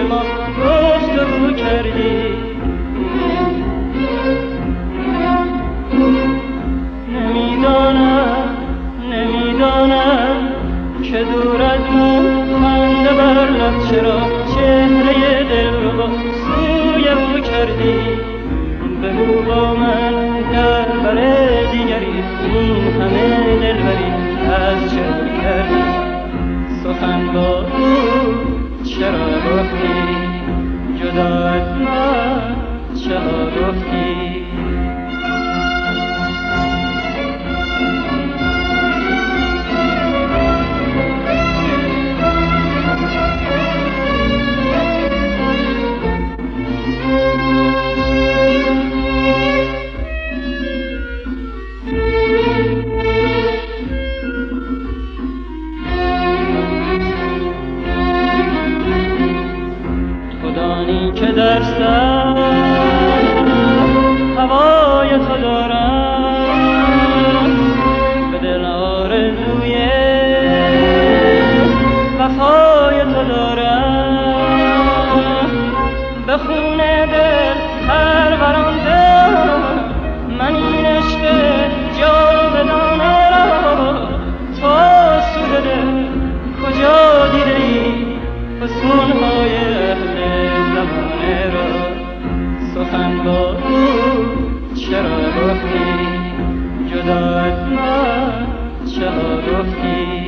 ما گفتگو کردی. نمیدانم که دور از من خنده بر لب چرا چهره دل رو سوی او کردی. بگو با من در بر دیگری این همه دلبری از چه رو کردی. سخن با او چرا گفتی جدا از من چرا گفتی. که در سر هوای تو دارم، به دل آرزوی وفای تو دارم. به خون دل پروراندم من این عشق جاودانه را. تو سوی دل کجا دیده ای فسونهای زمانه را. سخن با او چرا گفتی جدا از من چرا گفتی.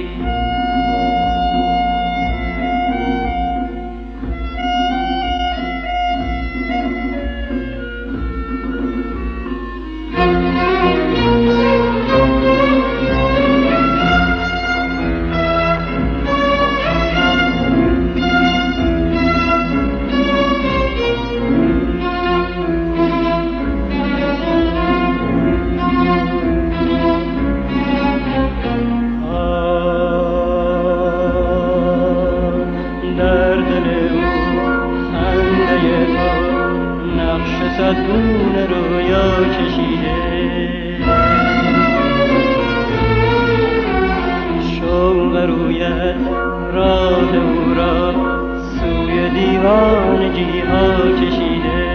صدگون رویا کشیده شوق رویت راه او را سوی دیوانگی ها کشیده.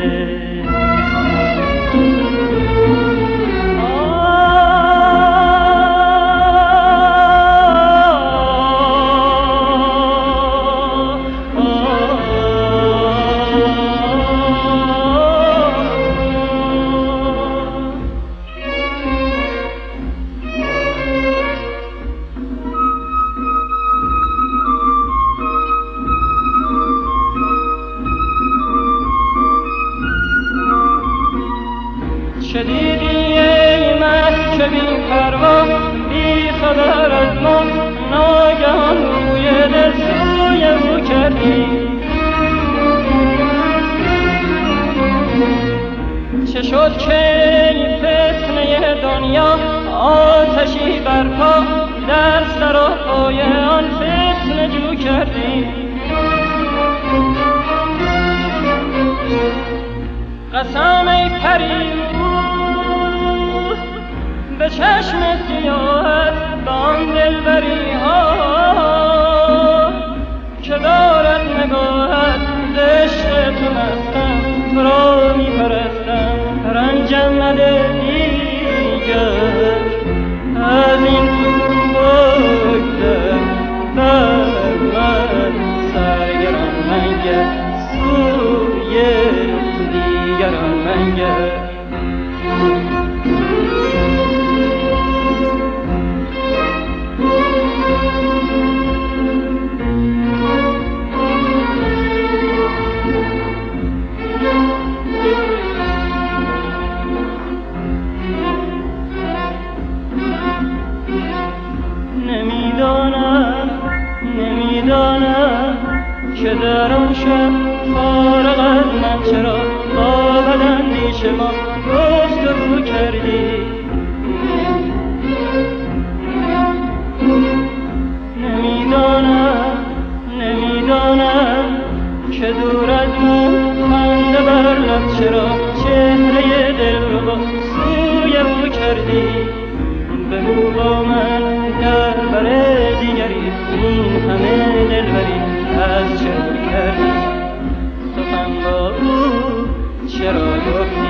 چه دیدی ای مه که بی پروا بی خبر از ما ناگهان روی دل سوی او کردی. چه شد که این فتنه دنیا آتشی برپا در سر و پای آن فتنه جو کردی. قسم ای پری به چشم سیاهت به آن دلبری ها که دارد نگاهت ز عشق تو مستم تو را می پرستم. رنجم نده دیگر از این تو بگذر بر من سرگران منگر سوی دیگران منگر. نمیدانم که در آن شب فارغ از من چرا با بداندیش ما گفتگو کردی. نمیدانم که دور از من خنده بر لب چرا چهره دل رو سوی او کردی. بگو با من در بر دیگری این همه دلبری از چه کردی. چرا گفتی